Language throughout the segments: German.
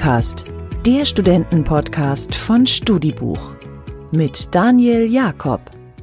StudiCast, der Studentenpodcast von Studibuch mit Daniel Jakob.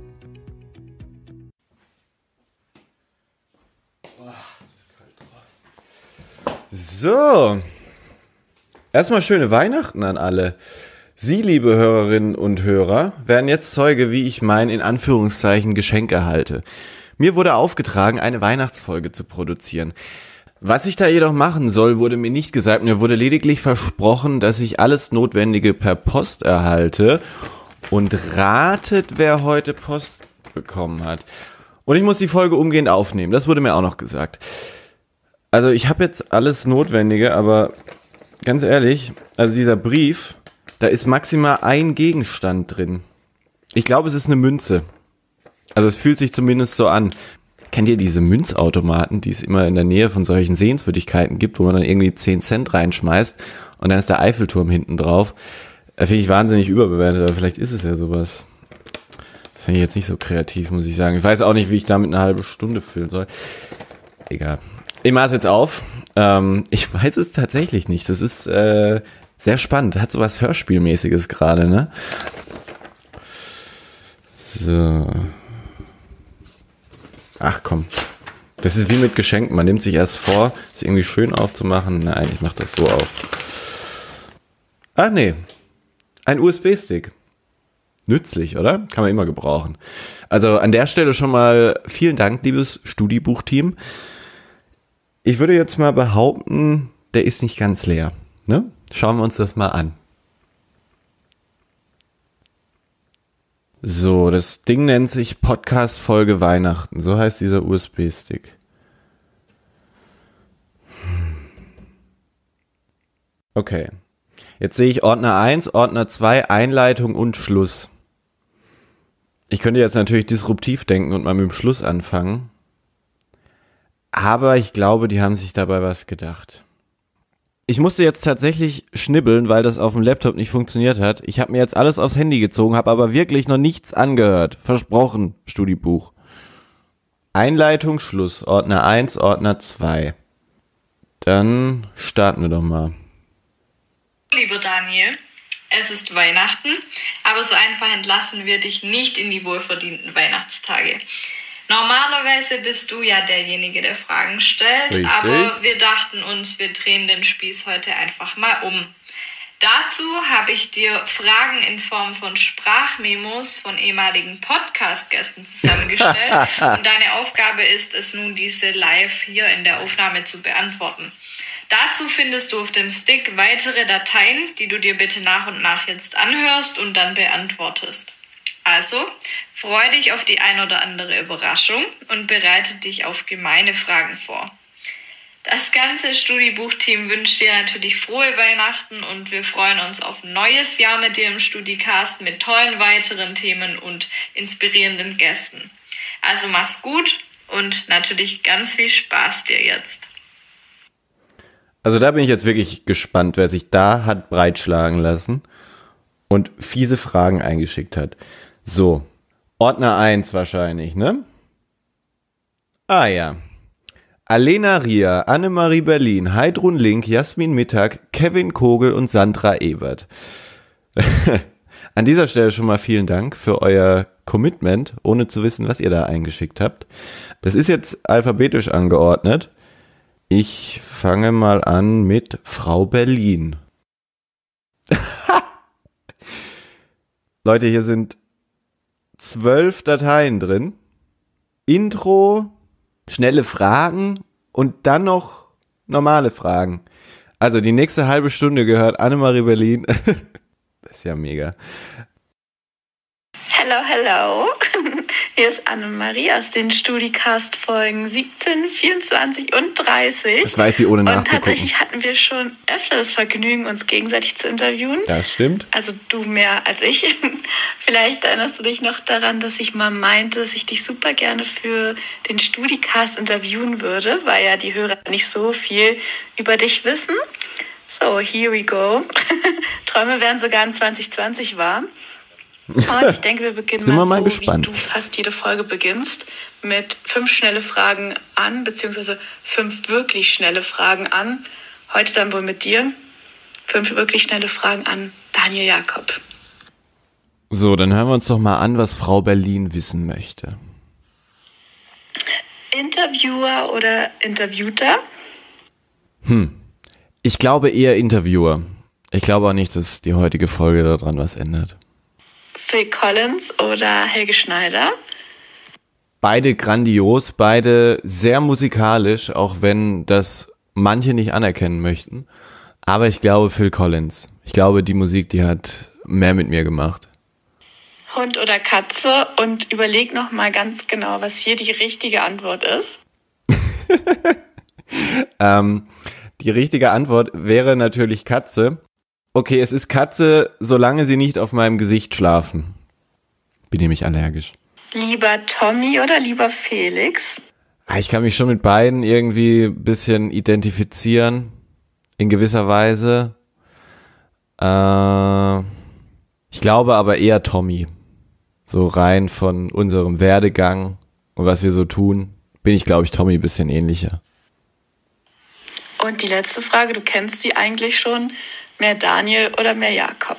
So, erstmal schöne Weihnachten an alle. Sie, liebe Hörerinnen und Hörer, werden jetzt Zeuge, wie ich mein in Anführungszeichen Geschenk erhalte. Mir wurde aufgetragen, eine Weihnachtsfolge zu produzieren. Was ich da jedoch machen soll, wurde mir nicht gesagt. Mir wurde lediglich versprochen, dass ich alles Notwendige per Post erhalte. Und ratet, wer heute Post bekommen hat. Und ich muss die Folge umgehend aufnehmen. Das wurde mir auch noch gesagt. Also ich habe jetzt alles Notwendige, aber ganz ehrlich, also dieser Brief, da ist maximal ein Gegenstand drin. Ich glaube, es ist eine Münze. Also es fühlt sich zumindest so an. Kennt ihr diese Münzautomaten, die es immer in der Nähe von solchen Sehenswürdigkeiten gibt, wo man dann irgendwie 10 Cent reinschmeißt und dann ist der Eiffelturm hinten drauf? Finde ich wahnsinnig überbewertet, aber vielleicht ist es ja sowas. Das finde ich jetzt nicht so kreativ, muss ich sagen. Ich weiß auch nicht, wie ich damit eine halbe Stunde füllen soll. Egal. Ich mache es jetzt auf. Ich weiß es tatsächlich nicht. Das ist sehr spannend. Hat so was Hörspielmäßiges gerade, ne? So. Ach komm. Das ist wie mit Geschenken. Man nimmt sich erst vor, es irgendwie schön aufzumachen. Nein, ich mache das so auf. Ach nee. Ein USB-Stick. Nützlich, oder? Kann man immer gebrauchen. Also an der Stelle schon mal vielen Dank, liebes Studibuch-Team. Ich würde jetzt mal behaupten, der ist nicht ganz leer. Ne? Schauen wir uns das mal an. So, das Ding nennt sich Podcast-Folge Weihnachten. So heißt dieser USB-Stick. Okay. Jetzt sehe ich Ordner 1, Ordner 2, Einleitung und Schluss. Ich könnte jetzt natürlich disruptiv denken und mal mit dem Schluss anfangen. Aber ich glaube, die haben sich dabei was gedacht. Ich musste jetzt tatsächlich schnibbeln, weil das auf dem Laptop nicht funktioniert hat. Ich habe mir jetzt alles aufs Handy gezogen, habe aber wirklich noch nichts angehört. Versprochen, Studibuch. Einleitung, Schluss. Ordner 1, Ordner 2. Dann starten wir doch mal. Lieber Daniel, es ist Weihnachten, aber so einfach entlassen wir dich nicht in die wohlverdienten Weihnachtstage. Normalerweise bist du ja derjenige, der Fragen stellt, richtig. Aber wir dachten uns, wir drehen den Spieß heute einfach mal um. Dazu habe ich dir Fragen in Form von Sprachmemos von ehemaligen Podcast-Gästen zusammengestellt und deine Aufgabe ist es nun, diese live hier in der Aufnahme zu beantworten. Dazu findest du auf dem Stick weitere Dateien, die du dir bitte nach und nach jetzt anhörst und dann beantwortest. Also, freu dich auf die ein oder andere Überraschung und bereite dich auf gemeine Fragen vor. Das ganze Studibuch-Team wünscht dir natürlich frohe Weihnachten und wir freuen uns auf ein neues Jahr mit dir im StudiCast mit tollen weiteren Themen und inspirierenden Gästen. Also mach's gut und natürlich ganz viel Spaß dir jetzt. Also da bin ich jetzt wirklich gespannt, wer sich da hat breitschlagen lassen und fiese Fragen eingeschickt hat. So, Ordner 1 wahrscheinlich, ne? Ah ja. Alena Ria, Annemarie Berlin, Heidrun Link, Jasmin Mittag, Kevin Kogel und Sandra Ebert. An dieser Stelle schon mal vielen Dank für euer Commitment, ohne zu wissen, was ihr da eingeschickt habt. Das ist jetzt alphabetisch angeordnet. Ich fange mal an mit Frau Berlin. Leute, hier sind 12 Dateien drin. Intro, schnelle Fragen und dann noch normale Fragen. Also die nächste halbe Stunde gehört Annemarie Berlin. Das ist ja mega. Hello, hello. Hier ist Annemarie aus den StudiCast-Folgen 17, 24 und 30. Das weiß sie ohne nachzugucken. Und tatsächlich hatten wir schon öfter das Vergnügen, uns gegenseitig zu interviewen. Das stimmt. Also du mehr als ich. Vielleicht erinnerst du dich noch daran, dass ich mal meinte, dass ich dich super gerne für den StudiCast interviewen würde, weil ja die Hörer nicht so viel über dich wissen. So, here we go. Träume werden sogar in 2020 wahr. Und ich denke, wir beginnen mal so, gespannt. Wie du fast jede Folge beginnst, mit 5 schnelle Fragen an, beziehungsweise 5 wirklich schnelle Fragen an. Heute dann wohl mit dir. 5 wirklich schnelle Fragen an Daniel Jakob. So, dann hören wir uns doch mal an, was Frau Berlin wissen möchte. Interviewer oder Interviewter? Ich glaube eher Interviewer. Ich glaube auch nicht, dass die heutige Folge daran was ändert. Phil Collins oder Helge Schneider? Beide grandios, beide sehr musikalisch, auch wenn das manche nicht anerkennen möchten. Aber ich glaube Phil Collins. Ich glaube, die Musik, die hat mehr mit mir gemacht. Hund oder Katze? Und überleg noch mal ganz genau, was hier die richtige Antwort ist. Die richtige Antwort wäre natürlich Katze. Okay, es ist Katze, solange sie nicht auf meinem Gesicht schlafen. Bin nämlich allergisch. Lieber Tommy oder lieber Felix? Ich kann mich schon mit beiden irgendwie ein bisschen identifizieren. In gewisser Weise. Ich glaube aber eher Tommy. So rein von unserem Werdegang und was wir so tun, bin ich, glaube ich, Tommy ein bisschen ähnlicher. Und die letzte Frage, du kennst die eigentlich schon. Mehr Daniel oder mehr Jakob?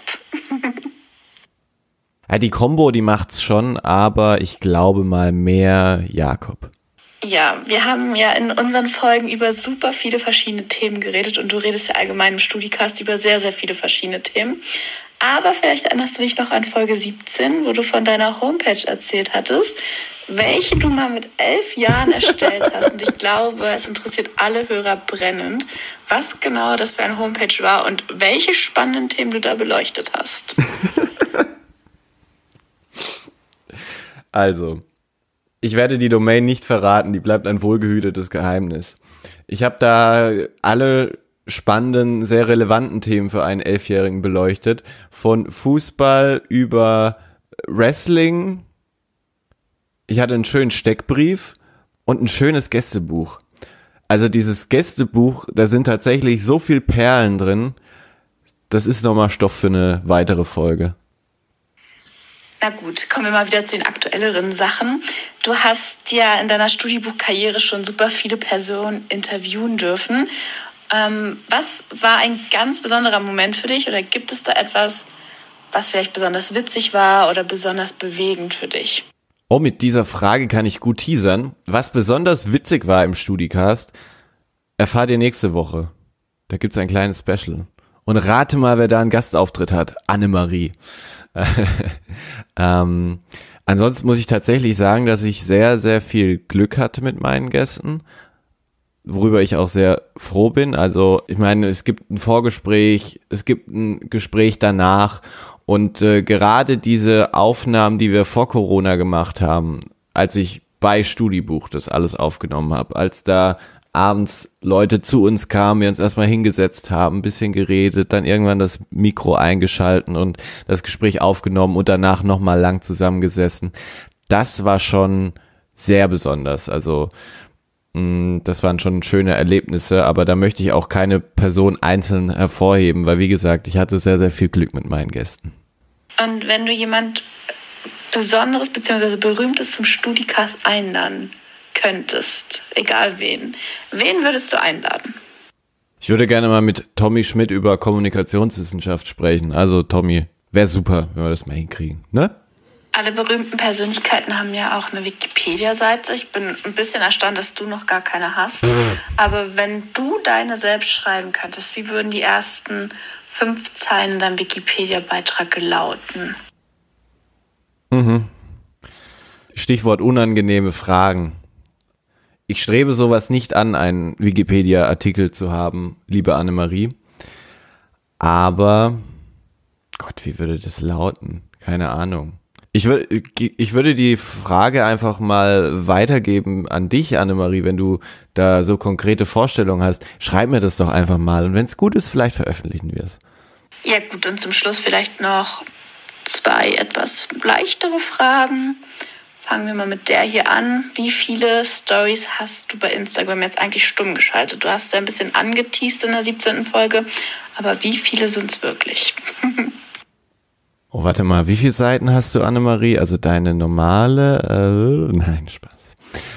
Ja, die Kombo, die macht's schon, aber ich glaube mal mehr Jakob. Ja, wir haben ja in unseren Folgen über super viele verschiedene Themen geredet und du redest ja allgemein im Studicast über sehr, sehr viele verschiedene Themen. Aber vielleicht erinnerst du dich noch an Folge 17, wo du von deiner Homepage erzählt hattest, welche du mal mit 11 Jahren erstellt hast. Und ich glaube, es interessiert alle Hörer brennend, was genau das für eine Homepage war und welche spannenden Themen du da beleuchtet hast. Also, ich werde die Domain nicht verraten, die bleibt ein wohlgehütetes Geheimnis. Ich habe da alle spannenden, sehr relevanten Themen für einen 11-Jährigen beleuchtet. Von Fußball über Wrestling. Ich hatte einen schönen Steckbrief und ein schönes Gästebuch. Also dieses Gästebuch, da sind tatsächlich so viel Perlen drin. Das ist nochmal Stoff für eine weitere Folge. Na gut, kommen wir mal wieder zu den aktuelleren Sachen. Du hast ja in deiner Studiebuchkarriere schon super viele Personen interviewen dürfen. Was war ein ganz besonderer Moment für dich oder gibt es da etwas, was vielleicht besonders witzig war oder besonders bewegend für dich? Oh, mit dieser Frage kann ich gut teasern. Was besonders witzig war im Studicast, erfahrt ihr nächste Woche. Da gibt's ein kleines Special. Und rate mal, wer da einen Gastauftritt hat. Annemarie. Ansonsten muss ich tatsächlich sagen, dass ich sehr, sehr viel Glück hatte mit meinen Gästen, worüber ich auch sehr froh bin. Also ich meine, es gibt ein Vorgespräch, es gibt ein Gespräch danach und gerade diese Aufnahmen, die wir vor Corona gemacht haben, als ich bei Studibuch das alles aufgenommen habe, als da abends Leute zu uns kamen, wir uns erstmal hingesetzt haben, ein bisschen geredet, dann irgendwann das Mikro eingeschalten und das Gespräch aufgenommen und danach nochmal lang zusammengesessen. Das war schon sehr besonders. Also das waren schon schöne Erlebnisse, aber da möchte ich auch keine Person einzeln hervorheben, weil wie gesagt, ich hatte sehr, sehr viel Glück mit meinen Gästen. Und wenn du jemand Besonderes bzw. Berühmtes zum Studicast einladen könntest, egal wen würdest du einladen? Ich würde gerne mal mit Tommy Schmidt über Kommunikationswissenschaft sprechen. Also Tommy, wäre super, wenn wir das mal hinkriegen, ne? Alle berühmten Persönlichkeiten haben ja auch eine Wikipedia-Seite. Ich bin ein bisschen erstaunt, dass du noch gar keine hast. Aber wenn du deine selbst schreiben könntest, wie würden die ersten 5 Zeilen in deinem Wikipedia-Beitrag lauten? Stichwort unangenehme Fragen. Ich strebe sowas nicht an, einen Wikipedia-Artikel zu haben, liebe Annemarie. Aber, Gott, wie würde das lauten? Keine Ahnung. Ich würde die Frage einfach mal weitergeben an dich, Annemarie, wenn du da so konkrete Vorstellungen hast. Schreib mir das doch einfach mal und wenn es gut ist, vielleicht veröffentlichen wir es. Ja gut, und zum Schluss vielleicht noch 2 etwas leichtere Fragen. Fangen wir mal mit der hier an. Wie viele Stories hast du bei Instagram jetzt eigentlich stumm geschaltet? Du hast ja ein bisschen angeteast in der 17. Folge, aber wie viele sind es wirklich? Oh, warte mal, wie viele Seiten hast du, Annemarie? Also deine normale, nein, Spaß.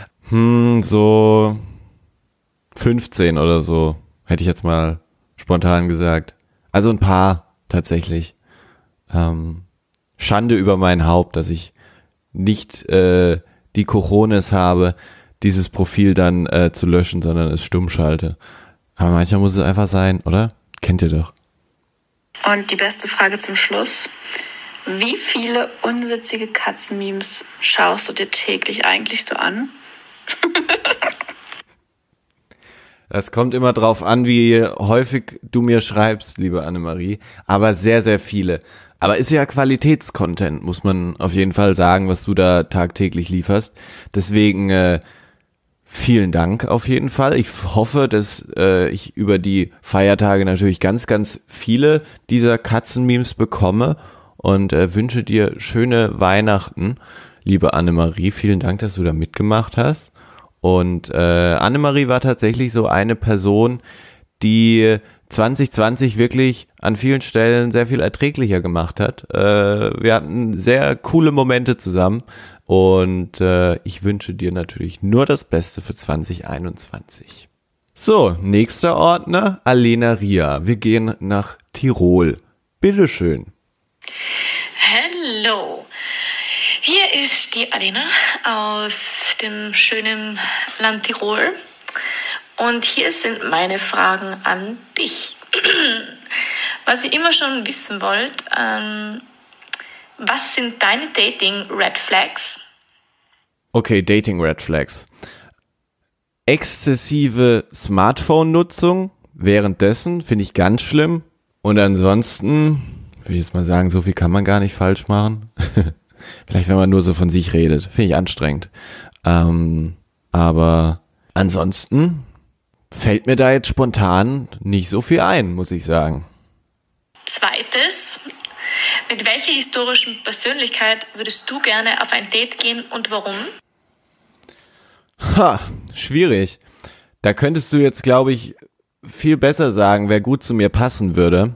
So 15 oder so, hätte ich jetzt mal spontan gesagt. Also ein paar tatsächlich. Schande über mein Haupt, dass ich nicht die Cojones habe, dieses Profil dann zu löschen, sondern es stumm schalte. Aber manchmal muss es einfach sein, oder? Kennt ihr doch. Und die beste Frage zum Schluss. Wie viele unwitzige Katzenmemes schaust du dir täglich eigentlich so an? Das kommt immer drauf an, wie häufig du mir schreibst, liebe Annemarie. Aber sehr, sehr viele. Aber ist ja Qualitätscontent, muss man auf jeden Fall sagen, was du da tagtäglich lieferst. Deswegen vielen Dank auf jeden Fall. Ich hoffe, dass ich über die Feiertage natürlich ganz, ganz viele dieser Katzenmemes bekomme und wünsche dir schöne Weihnachten, liebe Annemarie. Vielen Dank, dass du da mitgemacht hast. Und Annemarie war tatsächlich so eine Person, die 2020 wirklich an vielen Stellen sehr viel erträglicher gemacht hat. Wir hatten sehr coole Momente zusammen und ich wünsche dir natürlich nur das Beste für 2021. So, nächster Ordner, Alena Ria. Wir gehen nach Tirol. Bitteschön. Hallo, hier ist die Alena aus dem schönen Land Tirol. Und hier sind meine Fragen an dich. Was ihr immer schon wissen wollt, was sind deine Dating-Red Flags? Okay, Dating-Red Flags. Exzessive Smartphone-Nutzung währenddessen finde ich ganz schlimm. Und ansonsten, will ich jetzt mal sagen, so viel kann man gar nicht falsch machen. Vielleicht, wenn man nur so von sich redet. Finde ich anstrengend. Aber ansonsten fällt mir da jetzt spontan nicht so viel ein, muss ich sagen. Zweites, mit welcher historischen Persönlichkeit würdest du gerne auf ein Date gehen und warum? Schwierig. Da könntest du jetzt, glaube ich, viel besser sagen, wer gut zu mir passen würde.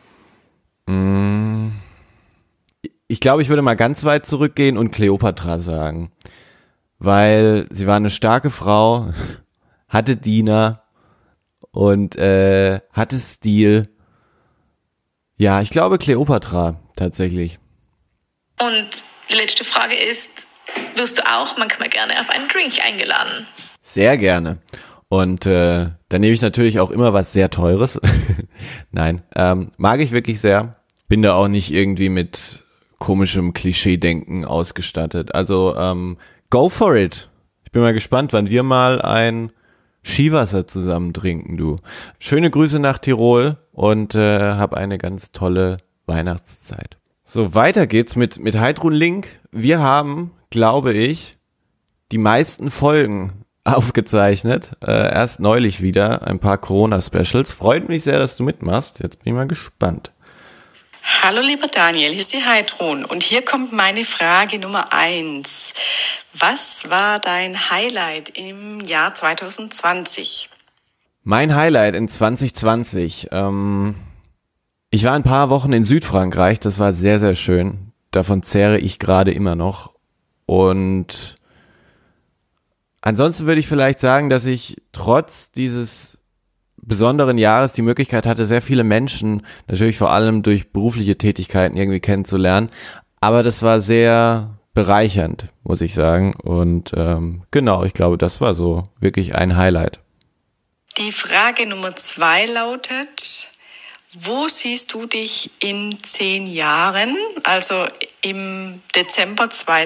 Ich glaube, ich würde mal ganz weit zurückgehen und Kleopatra sagen. Weil sie war eine starke Frau, hatte Diener und hatte Stil. Ja, ich glaube Kleopatra tatsächlich. Und die letzte Frage ist, wirst du auch manchmal gerne auf einen Drink eingeladen? Sehr gerne. Und da nehme ich natürlich auch immer was sehr Teures. Nein, mag ich wirklich sehr. Bin da auch nicht irgendwie mit komischem Klischee-Denken ausgestattet. Also go for it. Ich bin mal gespannt, wann wir mal ein Skiwasser zusammen trinken, du. Schöne Grüße nach Tirol und hab eine ganz tolle Weihnachtszeit. So, weiter geht's mit Heidrun Link. Wir haben, glaube ich, die meisten Folgen aufgezeichnet. Erst neulich wieder ein paar Corona-Specials. Freut mich sehr, dass du mitmachst. Jetzt bin ich mal gespannt. Hallo lieber Daniel, hier ist die Heidrun und hier kommt meine Frage Nummer 1. Was war dein Highlight im Jahr 2020? Mein Highlight in 2020. Ich war ein paar Wochen in Südfrankreich, das war sehr, sehr schön. Davon zehre ich gerade immer noch. Und ansonsten würde ich vielleicht sagen, dass ich trotz dieses besonderen Jahres die Möglichkeit hatte, sehr viele Menschen, natürlich vor allem durch berufliche Tätigkeiten irgendwie kennenzulernen. Aber das war sehr bereichernd, muss ich sagen. Und genau, ich glaube, das war so wirklich ein Highlight. Die Frage Nummer 2 lautet, wo siehst du dich in 10 Jahren, also im Dezember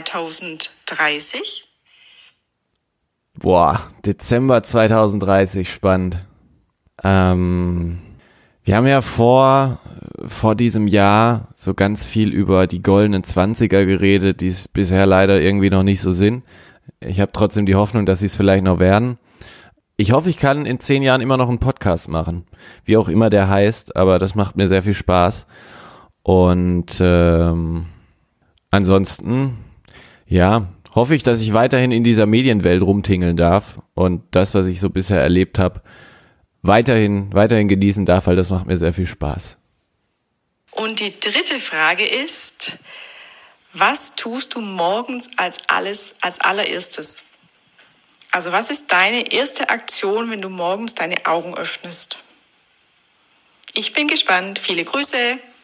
2030? Boah, Dezember 2030, spannend. Wir haben ja vor diesem Jahr so ganz viel über die goldenen 20er geredet, die es bisher leider irgendwie noch nicht so sind. Ich habe trotzdem die Hoffnung, dass sie es vielleicht noch werden. Ich hoffe, ich kann in 10 Jahren immer noch einen Podcast machen, wie auch immer der heißt, aber das macht mir sehr viel Spaß. Und ansonsten, ja, hoffe ich, dass ich weiterhin in dieser Medienwelt rumtingeln darf und das, was ich so bisher erlebt habe, weiterhin genießen darf, weil das macht mir sehr viel Spaß. Und die dritte Frage ist, was tust du morgens als allererstes? Also was ist deine erste Aktion, wenn du morgens deine Augen öffnest? Ich bin gespannt. Viele Grüße.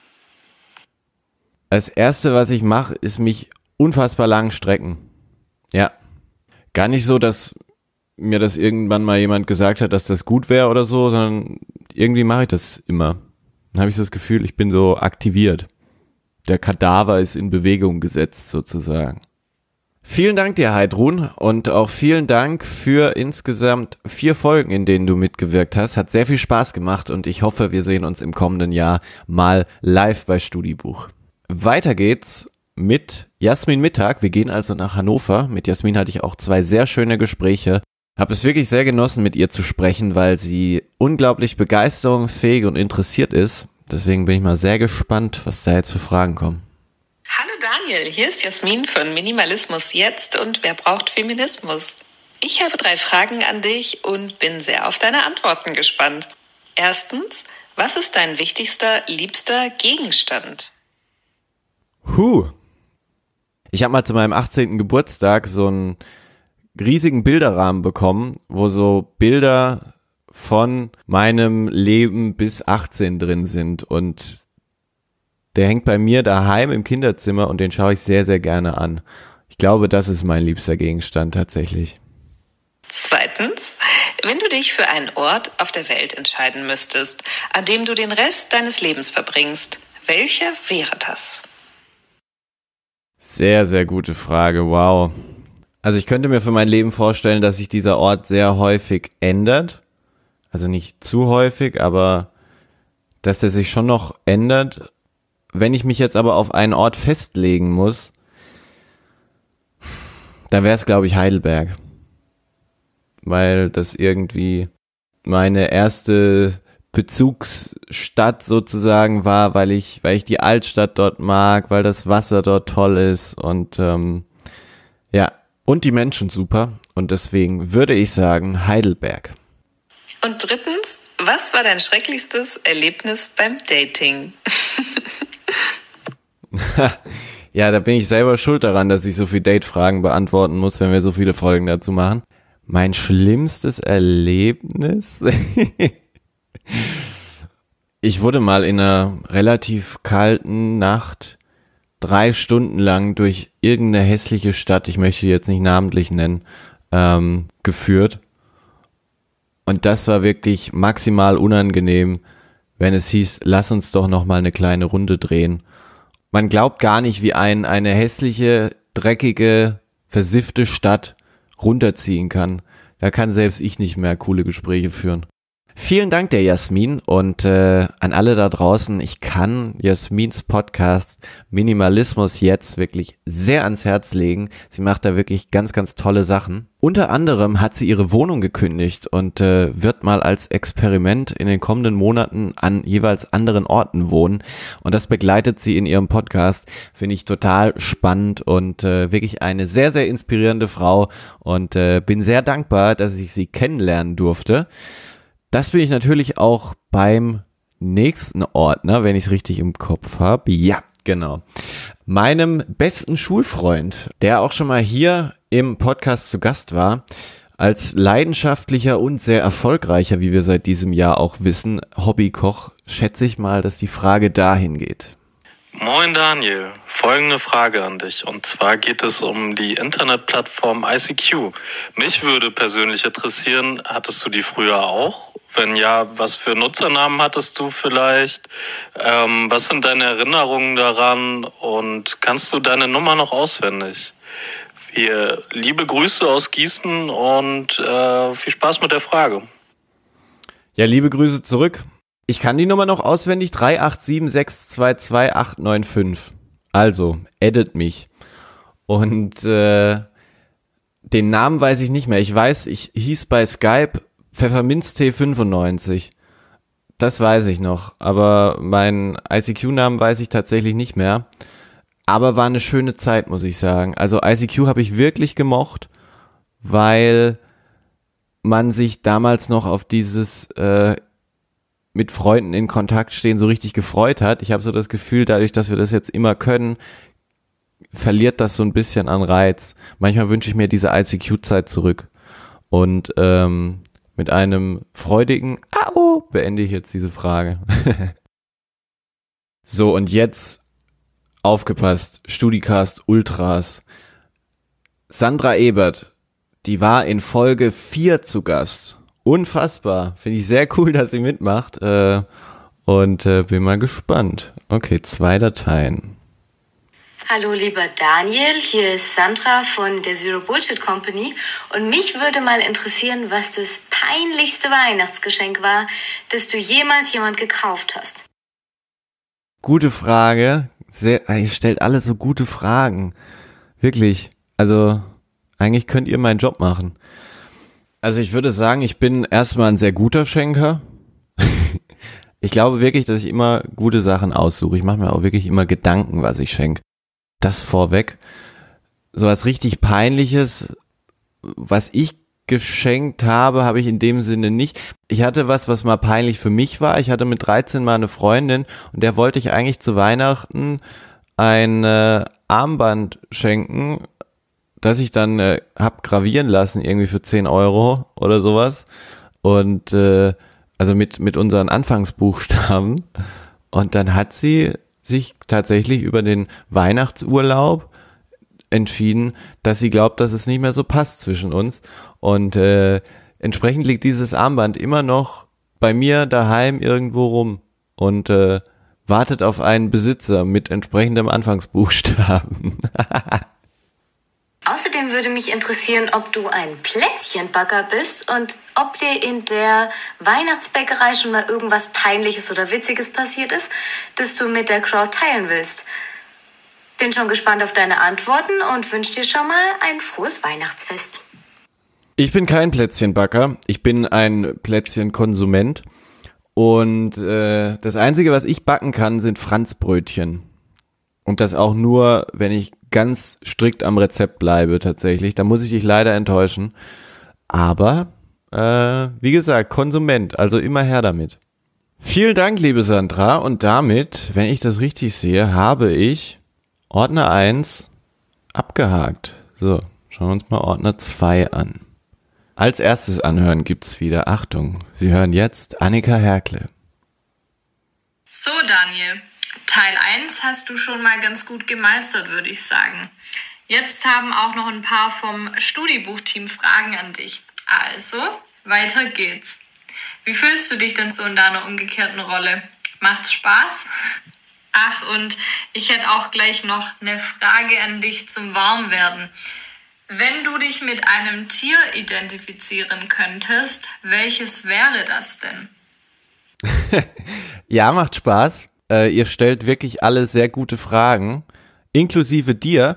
Das Erste, was ich mache, ist mich unfassbar lang strecken. Ja. Gar nicht so, dass mir das irgendwann mal jemand gesagt hat, dass das gut wäre oder so, sondern irgendwie mache ich das immer. Dann habe ich so das Gefühl, ich bin so aktiviert. Der Kadaver ist in Bewegung gesetzt sozusagen. Vielen Dank dir, Heidrun, und auch vielen Dank für insgesamt 4 Folgen, in denen du mitgewirkt hast. Hat sehr viel Spaß gemacht und ich hoffe, wir sehen uns im kommenden Jahr mal live bei Studibuch. Weiter geht's mit Jasmin Mittag. Wir gehen also nach Hannover. Mit Jasmin hatte ich auch 2 sehr schöne Gespräche. Habe es wirklich sehr genossen, mit ihr zu sprechen, weil sie unglaublich begeisterungsfähig und interessiert ist. Deswegen bin ich mal sehr gespannt, was da jetzt für Fragen kommen. Hallo Daniel, hier ist Jasmin von Minimalismus jetzt und wer braucht Feminismus? Ich habe 3 Fragen an dich und bin sehr auf deine Antworten gespannt. Erstens, was ist dein wichtigster, liebster Gegenstand? Ich habe mal zu meinem 18. Geburtstag so einen riesigen Bilderrahmen bekommen, wo so Bilder von meinem Leben bis 18 drin sind und der hängt bei mir daheim im Kinderzimmer und den schaue ich sehr, sehr gerne an. Ich glaube, das ist mein liebster Gegenstand tatsächlich. Zweitens, wenn du dich für einen Ort auf der Welt entscheiden müsstest, an dem du den Rest deines Lebens verbringst, welcher wäre das? Sehr, sehr gute Frage, wow. Also ich könnte mir für mein Leben vorstellen, dass sich dieser Ort sehr häufig ändert. Also nicht zu häufig, aber dass er sich schon noch ändert. Wenn ich mich jetzt aber auf einen Ort festlegen muss, dann wäre es, glaube ich, Heidelberg. Weil das irgendwie meine erste Bezugsstadt sozusagen war, weil ich die Altstadt dort mag, weil das Wasser dort toll ist und ja, und die Menschen super. Und deswegen würde ich sagen Heidelberg. Und drittens, was war dein schrecklichstes Erlebnis beim Dating? Ja, da bin ich selber schuld daran, dass ich so viele Date-Fragen beantworten muss, wenn wir so viele Folgen dazu machen. Mein schlimmstes Erlebnis? Ich wurde mal in einer relativ kalten Nacht 3 Stunden lang durch irgendeine hässliche Stadt, ich möchte die jetzt nicht namentlich nennen, geführt. Und das war wirklich maximal unangenehm, wenn es hieß, lass uns doch noch mal eine kleine Runde drehen. Man glaubt gar nicht, wie eine hässliche, dreckige, versiffte Stadt runterziehen kann. Da kann selbst ich nicht mehr coole Gespräche führen. Vielen Dank der Jasmin und an alle da draußen, ich kann Jasmins Podcast Minimalismus jetzt wirklich sehr ans Herz legen. Sie macht da wirklich ganz, ganz tolle Sachen. Unter anderem hat sie ihre Wohnung gekündigt und wird mal als Experiment in den kommenden Monaten an jeweils anderen Orten wohnen. Und das begleitet sie in ihrem Podcast. Finde ich total spannend und wirklich eine sehr, sehr inspirierende Frau und bin sehr dankbar, dass ich sie kennenlernen durfte. Das bin ich natürlich auch beim nächsten Ordner, wenn ich es richtig im Kopf habe. Ja, genau. Meinem besten Schulfreund, der auch schon mal hier im Podcast zu Gast war, als leidenschaftlicher und sehr erfolgreicher, wie wir seit diesem Jahr auch wissen, Hobbykoch, schätze ich mal, dass die Frage dahin geht. Moin Daniel, folgende Frage an dich. Und zwar geht es um die Internetplattform ICQ. Mich würde persönlich interessieren, hattest du die früher auch? Wenn ja, was für Nutzernamen hattest du vielleicht? Was sind deine Erinnerungen daran? Und kannst du deine Nummer noch auswendig? Liebe Grüße aus Gießen und viel Spaß mit der Frage. Ja, liebe Grüße zurück. Ich kann die Nummer noch auswendig, 387622895. Also, edit mich. Und den Namen weiß ich nicht mehr. Ich weiß, ich hieß bei Skype Pfefferminztee95. Das weiß ich noch. Aber meinen ICQ-Namen weiß ich tatsächlich nicht mehr. Aber war eine schöne Zeit, muss ich sagen. Also ICQ habe ich wirklich gemocht, weil man sich damals noch auf dieses mit Freunden in Kontakt stehen so richtig gefreut hat. Ich habe so das Gefühl, dadurch, dass wir das jetzt immer können, verliert das so ein bisschen an Reiz. Manchmal wünsche ich mir diese ICQ-Zeit zurück. Und Mit einem freudigen Au beende ich jetzt diese Frage. So, und jetzt aufgepasst, StudiCast Ultras. Sandra Ebert, die war in Folge 4 zu Gast. Unfassbar. Finde ich sehr cool, dass sie mitmacht. Und bin mal gespannt. Okay, 2 Dateien. Hallo lieber Daniel, hier ist Sandra von der Zero Bullshit Company und mich würde mal interessieren, was das peinlichste Weihnachtsgeschenk war, das du jemals jemand gekauft hast. Gute Frage. Ihr stellt alle so gute Fragen. Wirklich. Also, eigentlich könnt ihr meinen Job machen. Also ich würde sagen, ich bin erstmal ein sehr guter Schenker. Ich glaube wirklich, dass ich immer gute Sachen aussuche. Ich mache mir auch wirklich immer Gedanken, was ich schenke. Das vorweg. So was richtig Peinliches, was ich geschenkt habe, habe ich in dem Sinne nicht. Ich hatte was mal peinlich für mich war. Ich hatte mit 13 mal eine Freundin und der wollte ich eigentlich zu Weihnachten ein Armband schenken, das ich dann hab gravieren lassen, irgendwie für 10 Euro oder sowas. Und also mit unseren Anfangsbuchstaben. Und dann hat sie sich tatsächlich über den Weihnachtsurlaub entschieden, dass sie glaubt, dass es nicht mehr so passt zwischen uns. Und entsprechend liegt dieses Armband immer noch bei mir daheim irgendwo rum und wartet auf einen Besitzer mit entsprechendem Anfangsbuchstaben. Außerdem würde mich interessieren, ob du ein Plätzchenbacker bist und ob dir in der Weihnachtsbäckerei schon mal irgendwas Peinliches oder Witziges passiert ist, das du mit der Crowd teilen willst. Bin schon gespannt auf deine Antworten und wünsche dir schon mal ein frohes Weihnachtsfest. Ich bin kein Plätzchenbacker, ich bin ein Plätzchenkonsument und das Einzige, was ich backen kann, sind Franzbrötchen. Und das auch nur, wenn ich ganz strikt am Rezept bleibe tatsächlich. Da muss ich dich leider enttäuschen. Aber, wie gesagt, Konsument, also immer her damit. Vielen Dank, liebe Sandra. Und damit, wenn ich das richtig sehe, habe ich Ordner 1 abgehakt. So, schauen wir uns mal Ordner 2 an. Als erstes anhören gibt's wieder, Achtung, Sie hören jetzt Annika Herkle. So, Daniel. Teil 1 hast du schon mal ganz gut gemeistert, würde ich sagen. Jetzt haben auch noch ein paar vom Studibuch-Team Fragen an dich. Also, weiter geht's. Wie fühlst du dich denn so in deiner umgekehrten Rolle? Macht's Spaß? Ach, und ich hätte auch gleich noch eine Frage an dich zum Warmwerden. Wenn du dich mit einem Tier identifizieren könntest, welches wäre das denn? Ja, macht Spaß. Ihr stellt wirklich alle sehr gute Fragen, inklusive dir.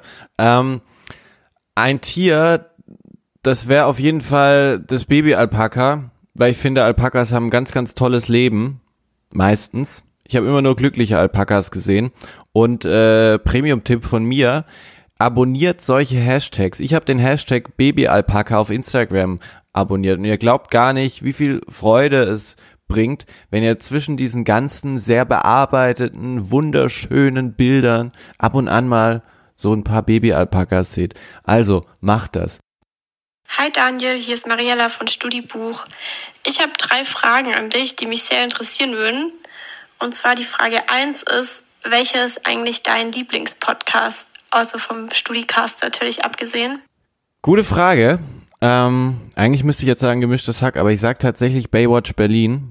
Ein Tier, das wäre auf jeden Fall das Baby-Alpaka, weil ich finde, Alpakas haben ein ganz, ganz tolles Leben, meistens. Ich habe immer nur glückliche Alpakas gesehen. Und Premium-Tipp von mir, abonniert solche Hashtags. Ich habe den Hashtag Baby-Alpaka auf Instagram abonniert und ihr glaubt gar nicht, wie viel Freude es bringt, wenn ihr zwischen diesen ganzen sehr bearbeiteten, wunderschönen Bildern ab und an mal so ein paar Baby-Alpakas seht. Also, macht das. Hi Daniel, hier ist Mariella von Studibuch. Ich habe 3 Fragen an dich, die mich sehr interessieren würden. Und zwar die Frage 1 ist, welcher ist eigentlich dein Lieblingspodcast? Außer vom StudiCast natürlich abgesehen. Gute Frage. Eigentlich müsste ich jetzt sagen Gemischtes Hack, aber ich sag tatsächlich Baywatch Berlin.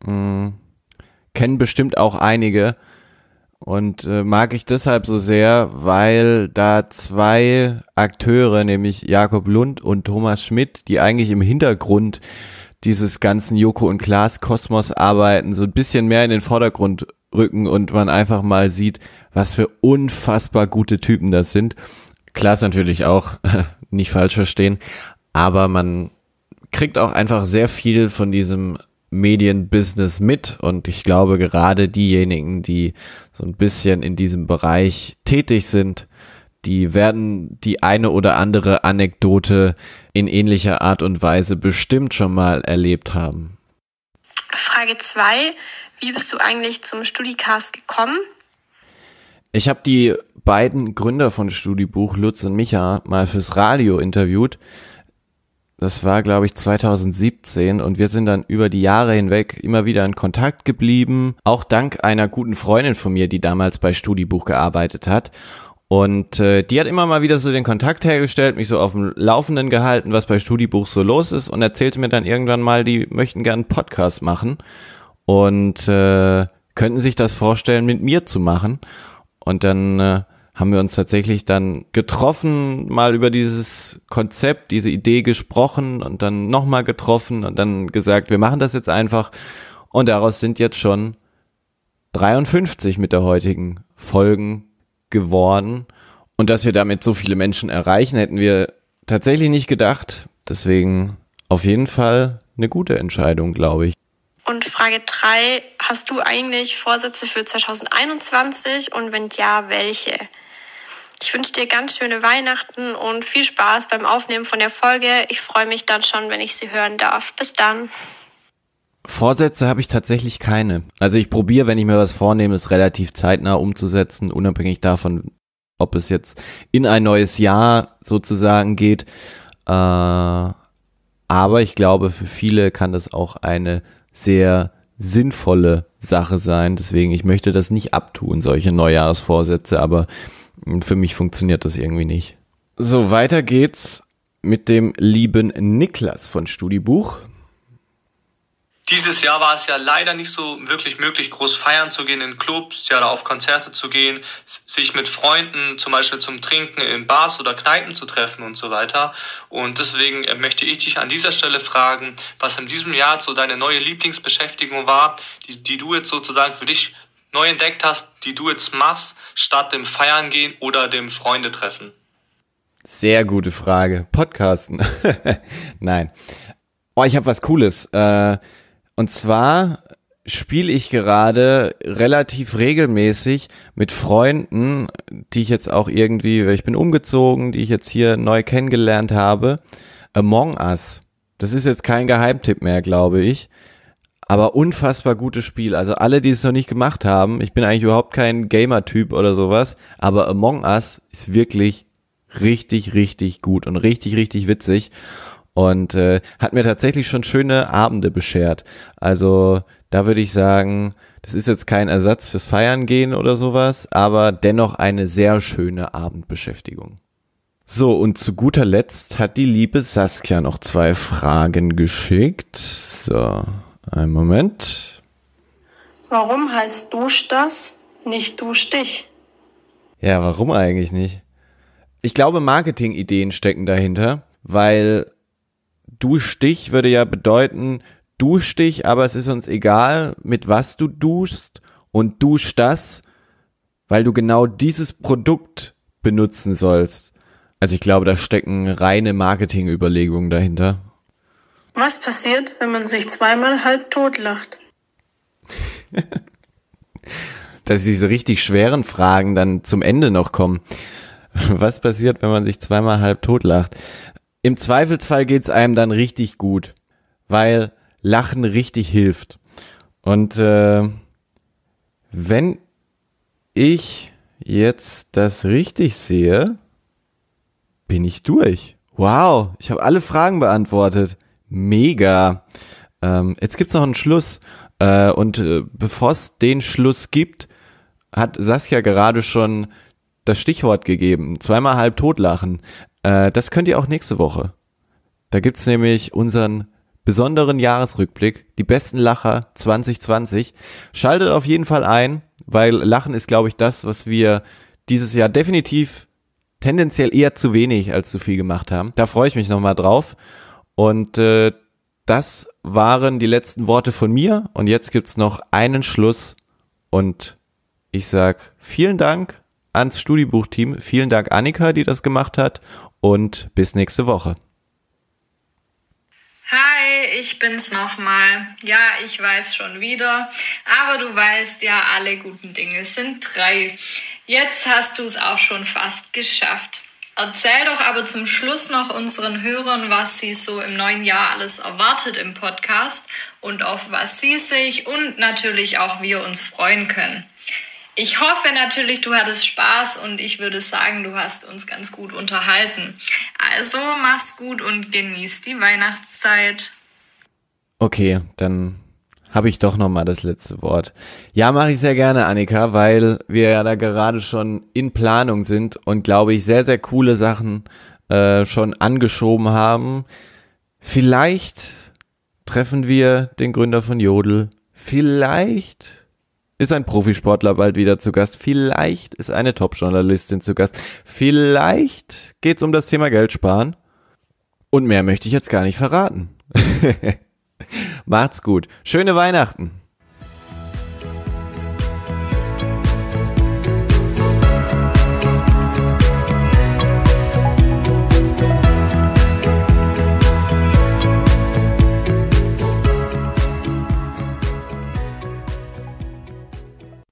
Kennen bestimmt auch einige und mag ich deshalb so sehr, weil da 2 Akteure, nämlich Jakob Lund und Thomas Schmidt, die eigentlich im Hintergrund dieses ganzen Joko und Klaas Kosmos arbeiten, so ein bisschen mehr in den Vordergrund rücken und man einfach mal sieht, was für unfassbar gute Typen das sind. Klaas natürlich auch, nicht falsch verstehen, aber man kriegt auch einfach sehr viel von diesem Medienbusiness mit und ich glaube gerade diejenigen, die so ein bisschen in diesem Bereich tätig sind, die werden die eine oder andere Anekdote in ähnlicher Art und Weise bestimmt schon mal erlebt haben. Frage 2, wie bist du eigentlich zum StudiCast gekommen? Ich habe die beiden Gründer von Studibuch, Lutz und Micha, mal fürs Radio interviewt. Das war, glaube ich, 2017 und wir sind dann über die Jahre hinweg immer wieder in Kontakt geblieben. Auch dank einer guten Freundin von mir, die damals bei Studibuch gearbeitet hat. Und die hat immer mal wieder so den Kontakt hergestellt, mich so auf dem Laufenden gehalten, was bei Studibuch so los ist und erzählte mir dann irgendwann mal, die möchten gerne einen Podcast machen und könnten sich das vorstellen, mit mir zu machen. Und dann haben wir uns tatsächlich dann getroffen, mal über dieses Konzept, diese Idee gesprochen und dann nochmal getroffen und dann gesagt, wir machen das jetzt einfach. Und daraus sind jetzt schon 53 mit der heutigen Folgen geworden. Und dass wir damit so viele Menschen erreichen, hätten wir tatsächlich nicht gedacht. Deswegen auf jeden Fall eine gute Entscheidung, glaube ich. Und Frage 3, hast du eigentlich Vorsätze für 2021 und wenn ja, welche? Ich wünsche dir ganz schöne Weihnachten und viel Spaß beim Aufnehmen von der Folge. Ich freue mich dann schon, wenn ich sie hören darf. Bis dann. Vorsätze habe ich tatsächlich keine. Also ich probiere, wenn ich mir was vornehme, es relativ zeitnah umzusetzen, unabhängig davon, ob es jetzt in ein neues Jahr sozusagen geht. Aber ich glaube, für viele kann das auch eine sehr sinnvolle Sache sein. Deswegen, ich möchte das nicht abtun, solche Neujahrsvorsätze, aber für mich funktioniert das irgendwie nicht. So, weiter geht's mit dem lieben Niklas von Studibuch. Dieses Jahr war es ja leider nicht so wirklich möglich, groß feiern zu gehen in Clubs, ja, oder auf Konzerte zu gehen, sich mit Freunden zum Beispiel zum Trinken in Bars oder Kneipen zu treffen und so weiter. Und deswegen möchte ich dich an dieser Stelle fragen, was in diesem Jahr so deine neue Lieblingsbeschäftigung war, die du jetzt sozusagen für dich neu entdeckt hast, die du jetzt machst, statt dem Feiern gehen oder dem Freunde treffen. Sehr gute Frage. Podcasten. Nein. Oh, ich habe was Cooles. Und zwar spiele ich gerade relativ regelmäßig mit Freunden, die ich jetzt auch irgendwie, ich bin umgezogen, die ich jetzt hier neu kennengelernt habe, Among Us. Das ist jetzt kein Geheimtipp mehr, glaube ich, aber unfassbar gutes Spiel. Also alle, die es noch nicht gemacht haben, ich bin eigentlich überhaupt kein Gamer-Typ oder sowas, aber Among Us ist wirklich richtig, richtig gut und richtig, richtig witzig. Und hat mir tatsächlich schon schöne Abende beschert. Also da würde ich sagen, das ist jetzt kein Ersatz fürs Feiern gehen oder sowas, aber dennoch eine sehr schöne Abendbeschäftigung. So, und zu guter Letzt hat die liebe Saskia noch 2 Fragen geschickt. So, einen Moment. Warum heißt Dusch das, nicht Dusch dich? Ja, warum eigentlich nicht? Ich glaube, Marketingideen stecken dahinter, weil Duschstich würde ja bedeuten, dusch dich, aber es ist uns egal, mit was du duschst und dusch das, weil du genau dieses Produkt benutzen sollst. Also ich glaube, da stecken reine Marketingüberlegungen dahinter. Was passiert, wenn man sich zweimal halb tot lacht? Dass diese richtig schweren Fragen dann zum Ende noch kommen. Was passiert, wenn man sich zweimal halb tot lacht? Im Zweifelsfall geht's einem dann richtig gut, weil Lachen richtig hilft. Und wenn ich jetzt das richtig sehe, bin ich durch. Wow, ich habe alle Fragen beantwortet. Mega. Jetzt gibt's noch einen Schluss. Und bevor es den Schluss gibt, hat Saskia gerade schon das Stichwort gegeben. Zweimal halb totlachen. Das könnt ihr auch nächste Woche. Da gibt's nämlich unseren besonderen Jahresrückblick, die besten Lacher 2020. Schaltet auf jeden Fall ein, weil Lachen ist, glaube ich, das, was wir dieses Jahr definitiv tendenziell eher zu wenig als zu viel gemacht haben. Da freue ich mich nochmal drauf. Und das waren die letzten Worte von mir. Und jetzt gibt's noch einen Schluss. Und ich sag vielen Dank ans Studibuch-Team. Vielen Dank Annika, die das gemacht hat. Und bis nächste Woche. Hi, ich bin's nochmal. Ja, ich weiß schon wieder. Aber du weißt ja, alle guten Dinge sind 3. Jetzt hast du es auch schon fast geschafft. Erzähl doch aber zum Schluss noch unseren Hörern, was sie so im neuen Jahr alles erwartet im Podcast und auf was sie sich und natürlich auch wir uns freuen können. Ich hoffe natürlich, du hattest Spaß und ich würde sagen, du hast uns ganz gut unterhalten. Also mach's gut und genieß die Weihnachtszeit. Okay, dann habe ich doch nochmal das letzte Wort. Ja, mache ich sehr gerne, Annika, weil wir ja da gerade schon in Planung sind und, glaube ich, sehr, sehr coole Sachen schon angeschoben haben. Vielleicht treffen wir den Gründer von Jodel. Vielleicht ist ein Profisportler bald wieder zu Gast. Vielleicht ist eine Top-Journalistin zu Gast. Vielleicht geht's um das Thema Geld sparen. Und mehr möchte ich jetzt gar nicht verraten. Macht's gut. Schöne Weihnachten.